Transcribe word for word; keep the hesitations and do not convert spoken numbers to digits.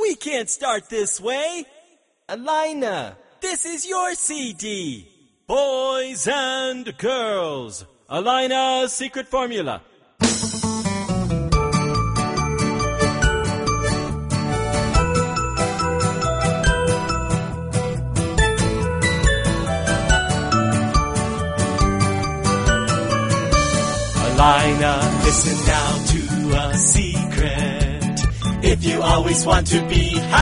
We can't start this way. Alina, This is your C D. Boys and girls, Alina's secret formula. Alina, listen now to a secret. If you always want to be happy,